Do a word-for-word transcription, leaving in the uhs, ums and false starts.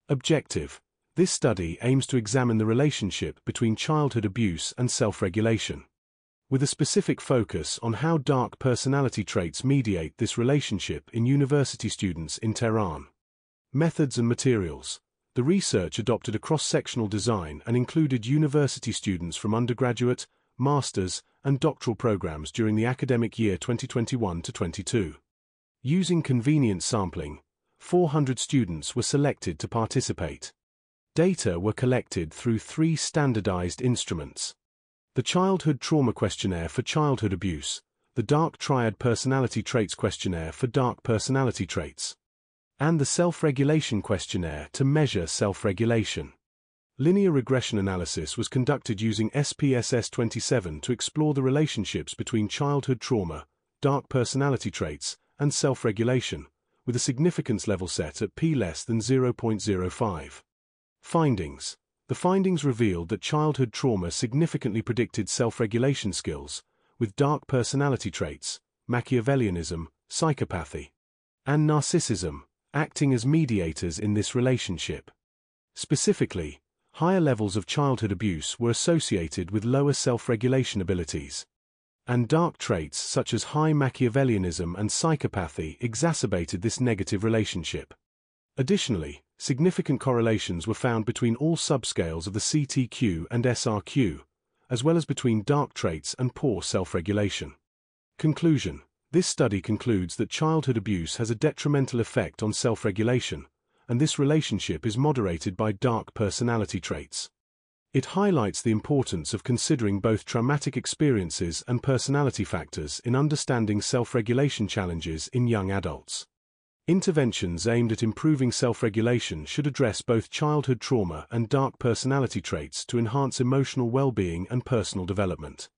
Objective: this study aims to examine the relationship between childhood abuse and self-regulation, with a specific focus on how dark personality traits mediate this relationship in university students in Tehran. Methods and materials. The research adopted a cross-sectional design and included university students from undergraduate, master's, and doctoral programs during the academic year twenty twenty-one to twenty-two. Using convenient sampling, four hundred students were selected to participate. Data were collected through three standardized instruments: the Childhood Trauma Questionnaire for childhood abuse, the Dark Triad Personality Traits Questionnaire for dark personality traits, and the Self-Regulation Questionnaire to measure self-regulation. Linear regression analysis was conducted using S P S S twenty-seven to explore the relationships between childhood trauma, dark personality traits, and self-regulation, with a significance level set at p less than zero point zero five. Findings. The findings revealed that childhood trauma significantly predicted self-regulation skills, with dark personality traits, Machiavellianism, psychopathy, and narcissism acting as mediators in this relationship. Specifically, higher levels of childhood abuse were associated with lower self-regulation abilities, and dark traits such as high Machiavellianism and psychopathy exacerbated this negative relationship. Additionally, significant correlations were found between all subscales of the C T Q and S R Q, as well as between dark traits and poor self-regulation. Conclusion. This study concludes that childhood abuse has a detrimental effect on self-regulation, and this relationship is moderated by dark personality traits. It highlights the importance of considering both traumatic experiences and personality factors in understanding self-regulation challenges in young adults. Interventions aimed at improving self-regulation should address both childhood trauma and dark personality traits to enhance emotional well-being and personal development.